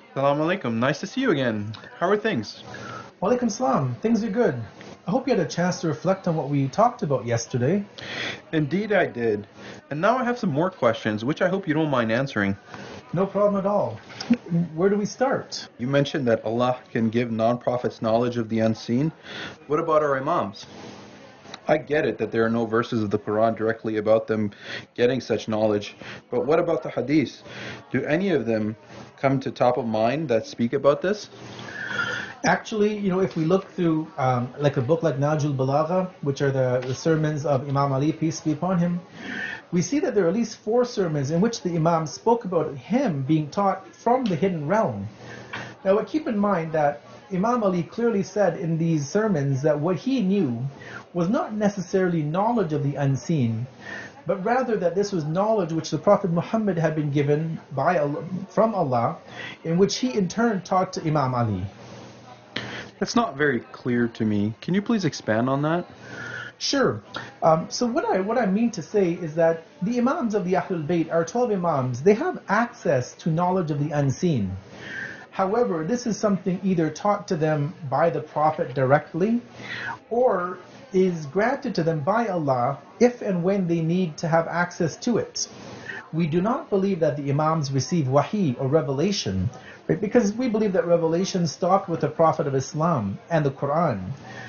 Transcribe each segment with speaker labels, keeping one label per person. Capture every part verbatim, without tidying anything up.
Speaker 1: Assalamu alaikum. Nice to see you again. How are things?
Speaker 2: Walaikum salam. Things are good. I hope you had a chance to reflect on what we talked about yesterday.
Speaker 1: Indeed, I did. And now I have some more questions, which I hope you don't mind answering.
Speaker 2: No problem at all. Where do we start?
Speaker 1: You mentioned that Allah can give non-prophets knowledge of the unseen. What about our imams? I get it that there are no verses of the Quran directly about them getting such knowledge, but what about the hadiths? Do any of them come to top of mind that speak about this?
Speaker 2: Actually, you know, if we look through um, like a book like Najul Balagha, which are the, the sermons of Imam Ali, peace be upon him, we see that there are at least four sermons in which the Imam spoke about him being taught from the hidden realm. Now, but keep in mind that Imam Ali clearly said in these sermons that what he knew was not necessarily knowledge of the unseen, but rather that this was knowledge which the Prophet Muhammad had been given by Allah, from Allah, in which he in turn taught to Imam Ali.
Speaker 1: That's not very clear to me. Can you please expand on that?
Speaker 2: Sure. Um, so what I what I mean to say is that the Imams of the Ahlul Bayt, our twelve Imams, they have access to knowledge of the unseen. However, this is something either taught to them by the Prophet directly, or is granted to them by Allah if and when they need to have access to it. We do not believe that the Imams receive wahi or revelation, right? Because we believe that revelation stopped with the Prophet of Islam and the Quran.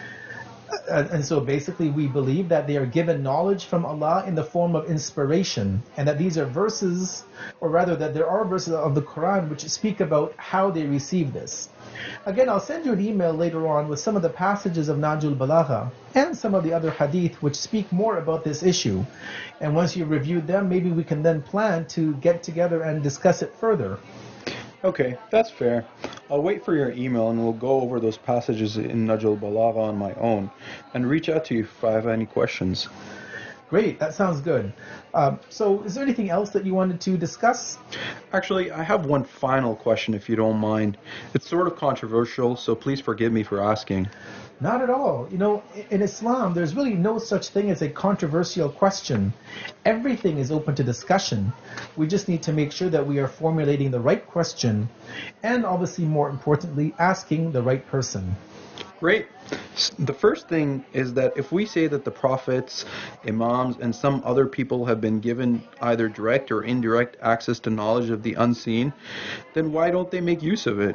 Speaker 2: Uh, and so basically we believe that they are given knowledge from Allah in the form of inspiration, and that these are verses, or rather that there are verses of the Quran which speak about how they receive this. Again, I'll send you an email later on with some of the passages of Najul Balagha and some of the other hadith which speak more about this issue. And once you've reviewed them, maybe we can then plan to get together and discuss it further.
Speaker 1: Okay, that's fair. I'll wait for your email and we'll go over those passages in Najul Balagha on my own and reach out to you if I have any questions.
Speaker 2: Great, that sounds good. Um, so is there anything else that you wanted to discuss?
Speaker 1: Actually, I have one final question if you don't mind. It's sort of controversial, so please forgive me for asking.
Speaker 2: Not at all. You know, in Islam, there's really no such thing as a controversial question. Everything is open to discussion. We just need to make sure that we are formulating the right question, and obviously, more importantly, asking the right person.
Speaker 1: Great. The first thing is that if we say that the prophets, imams, and some other people have been given either direct or indirect access to knowledge of the unseen, then why don't they make use of it?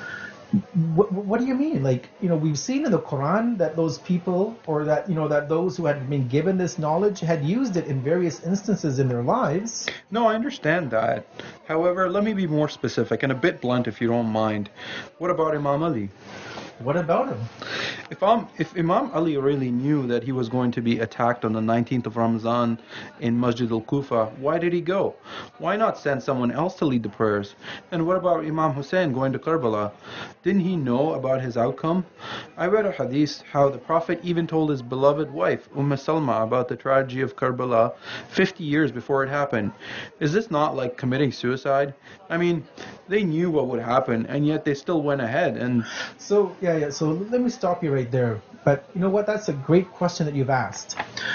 Speaker 2: What, what do you mean? Like, you know, we've seen in the Quran that those people, or that, you know, that those who had been given this knowledge had used it in various instances in their lives.
Speaker 1: No, I understand that. However, let me be more specific and a bit blunt if you don't mind. What about Imam Ali?
Speaker 2: What about him?
Speaker 1: If, um, if Imam Ali really knew that he was going to be attacked on the nineteenth of Ramzan in Masjid al-Kufa, why did he go? Why not send someone else to lead the prayers? And what about Imam Hussein going to Karbala? Didn't he know about his outcome? I read a hadith how the Prophet even told his beloved wife, Umm Salma, about the tragedy of Karbala fifty years before it happened. Is this not like committing suicide? I mean, they knew what would happen, and yet they still went ahead. And
Speaker 2: so, yeah, yeah. So let me stop you right there. But you know what? That's a great question that you've asked.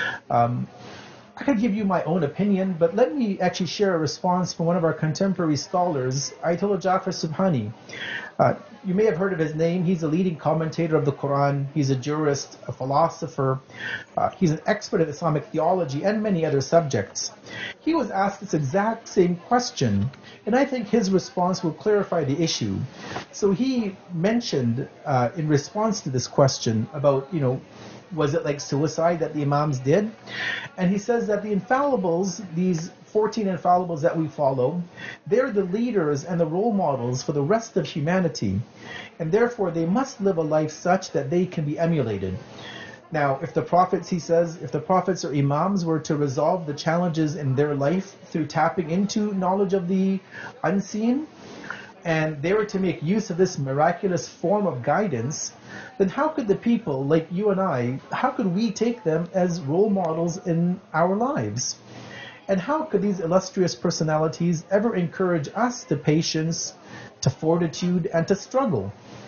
Speaker 2: Um, I could give you my own opinion, but let me actually share a response from one of our contemporary scholars, Ayatollah Jafar Subhani. Uh, you may have heard of his name. He's a leading commentator of the Quran. He's a jurist, a philosopher. Uh, he's an expert in Islamic theology and many other subjects. He was asked this exact same question, and I think his response will clarify the issue. So he mentioned uh, in response to this question about, you know, was it like suicide that the Imams did? And he says that the infallibles, these fourteen infallibles that we follow, they're the leaders and the role models for the rest of humanity. And therefore they must live a life such that they can be emulated. Now, if the prophets, he says, if the prophets or imams were to resolve the challenges in their life through tapping into knowledge of the unseen, and they were to make use of this miraculous form of guidance, then how could the people like you and I, how could we take them as role models in our lives? And how could these illustrious personalities ever encourage us to patience, to fortitude, and to struggle?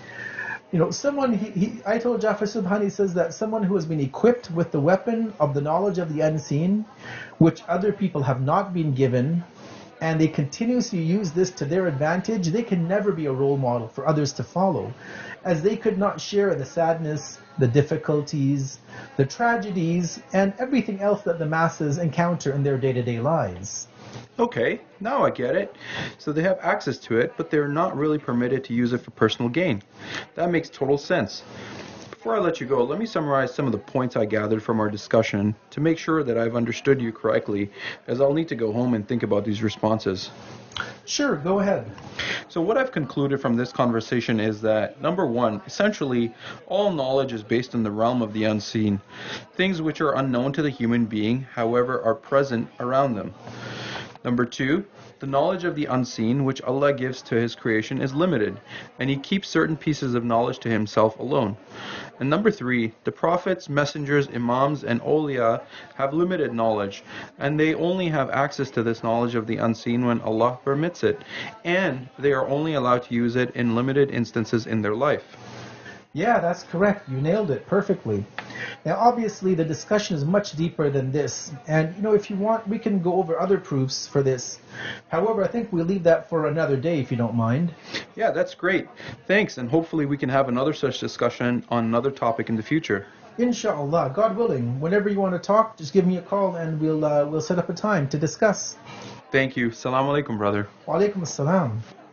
Speaker 2: You know, someone, he, he, Ayatollah Jafar Subhani says that someone who has been equipped with the weapon of the knowledge of the unseen, which other people have not been given, and they continuously use this to their advantage, they can never be a role model for others to follow, as they could not share the sadness, the difficulties, the tragedies, and everything else that the masses encounter in their day-to-day lives.
Speaker 1: Okay, now I get it. So they have access to it, but they're not really permitted to use it for personal gain. That makes total sense. Before I let you go, let me summarize some of the points I gathered from our discussion to make sure that I've understood you correctly, as I'll need to go home and think about these responses.
Speaker 2: Sure, go ahead.
Speaker 1: So what I've concluded from this conversation is that, number one, essentially, all knowledge is based in the realm of the unseen. Things which are unknown to the human being, however, are present around them. Number two, the knowledge of the unseen which Allah gives to His creation is limited, and He keeps certain pieces of knowledge to Himself alone. And number three, the prophets, messengers, imams, and awliya have limited knowledge, and they only have access to this knowledge of the unseen when Allah permits it, and they are only allowed to use it in limited instances in their life.
Speaker 2: Yeah, that's correct. You nailed it perfectly. Now, obviously, the discussion is much deeper than this. And, you know, if you want, we can go over other proofs for this. However, I think we'll leave that for another day, if you don't mind.
Speaker 1: Yeah, that's great. Thanks, and hopefully we can have another such discussion on another topic in the future.
Speaker 2: Inshallah, God willing. Whenever you want to talk, just give me a call and we'll, uh, we'll set up a time to discuss.
Speaker 1: Thank you. Assalamu alaikum, brother.
Speaker 2: Wa alaikum assalam.